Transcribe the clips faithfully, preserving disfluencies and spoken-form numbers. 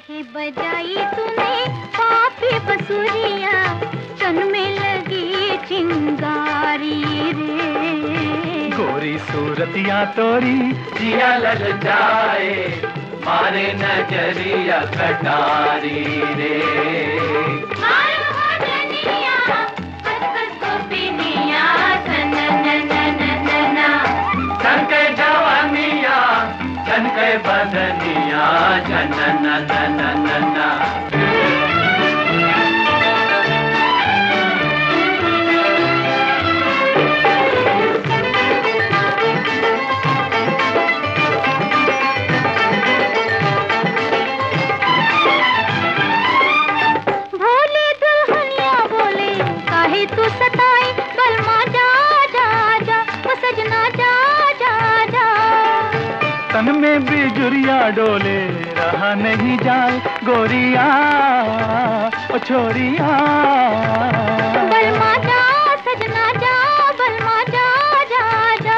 काहे बजाई तूने पापी बसुरिया, तन में लगी चिंगारी रे। गोरी सूरतिया तोरी जिया लल जाए, मारे नजरिया कटारी रे। मारो हजनिया, बस बस गोपिनिया, सन न न न न न। छनके जवानिया, छनके बदनिया, जन न न न न न। तू सताए बलमा जा जा जा, वो सजना जा जा जा। तन में बिजुरिया डोले रहा नहीं जाए, गोरिया ओ छोरिया। बलमा जा सजना जा, बलमा जा जा जा।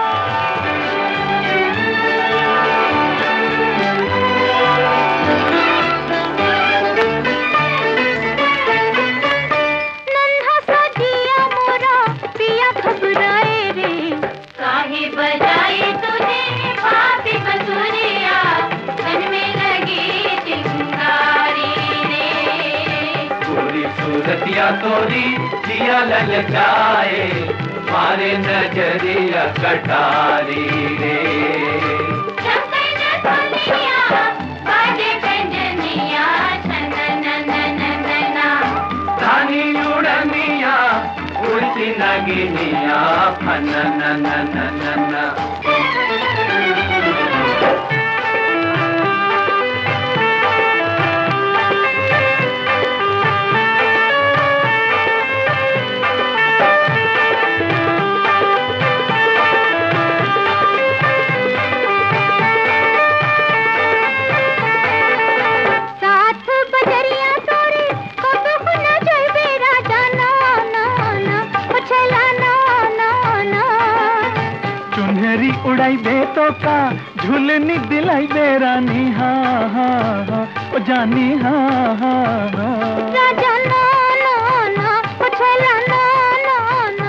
बजाई तूने पापी बसुरिया, मन में लगी चिंगारी रे। गोरी सूरतिया तोरी जिया लल जाए, मारे नजरिया कटारी रे। चमके नथुनिया, बाजे कंजनिया, सन न न न न न। धानी उड़निया, उड़ती नगिनिया, फन न न न न न। उड़ाई बेतो का झूलनी दिलाई बेरानी, हाँ हाँ हाँ ओ जानी, हाँ हाँ हाँ। राजा ना ना ना, ओ छला ना ना ना।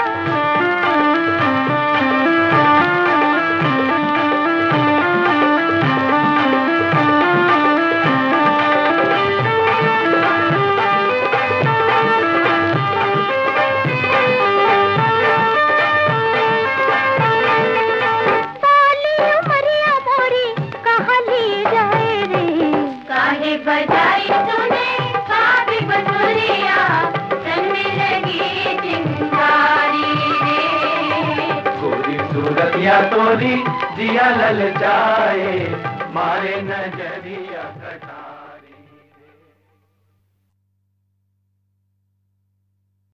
बजाई तूने पापी बसुरिया, तन में लगी चिंगारी रे। गोरी सूरतिया तोरी जिया लल जाए, मारे नजरिया कटा।